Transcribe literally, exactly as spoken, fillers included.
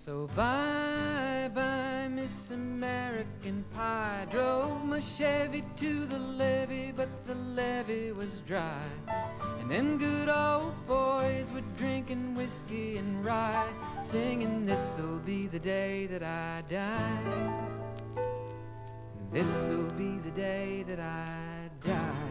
So bye-bye, Miss American Pie. Drove my Chevy to the levee, but the levee was dry. And them good old boys were drinking whiskey and rye, singing, this'll be the day that I die. This'll be the day that I die.